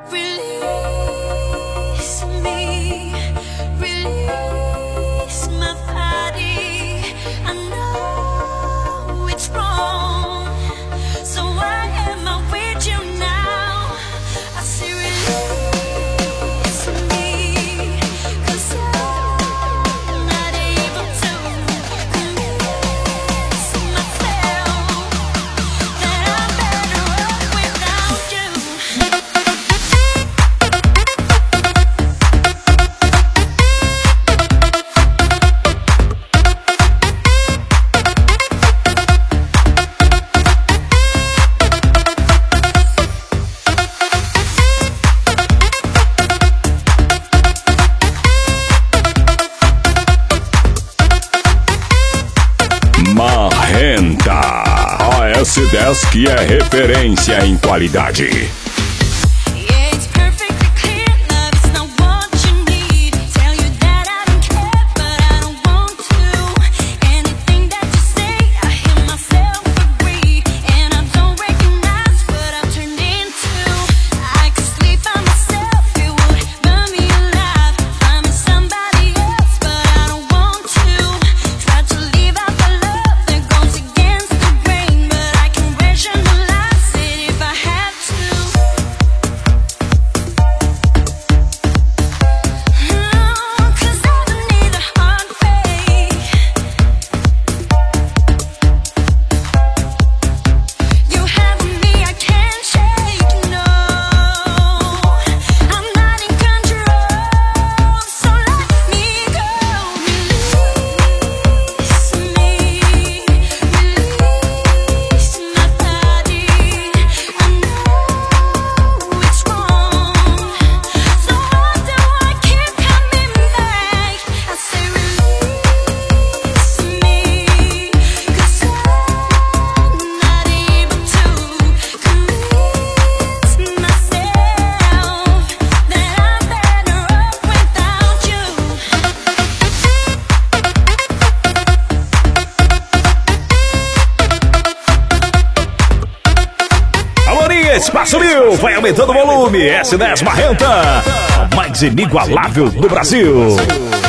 Release me, release my body. I know it's wrong, so why am I with you now? I say release me, 'cause I'm not able to convince myself that I'm better off without you. Marrenta, a S10 que é referência em qualidade. Yeah, it's perfectly clear, love is not what you need. Tell you that I don't care, but I don't want to. Anything that you say, I hear myself agree, and I don't recognize what I've turned into. I could sleep by myself, it would burn me alive. Find me somebody else, but I don't want to. Try to leave out the love that goes against the grain, but I can rationalize it if I have to. 'Cause I don't need a heartbreak. You have me, I can't shake. No, I'm not in control, so let me go. Release me, release my body. I know it's wrong, so why do I keep coming back? I say release me, 'cause I'm not able to convince myself that I'm better off without you. Amorim, Espaço Mil, vai aumentando o volume. S10 Marrenta, a mais inigualável do Brasil.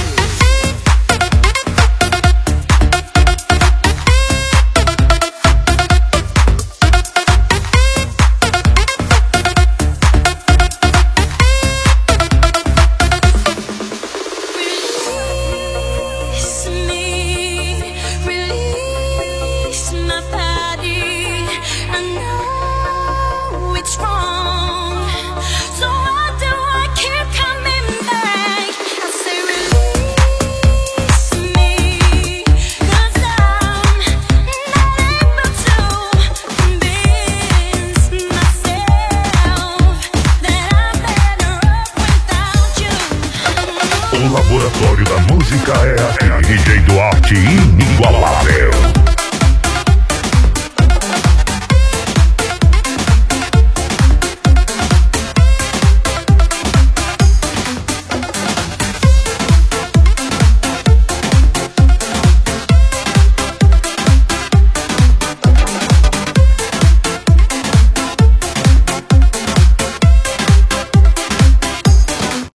Release me, release my body. I know it's wrong, so why do I keep coming back? I say release me, 'cause I'm not able to convince myself that I'm better off without you. O laboratório da música é DJ Duarte inigualável.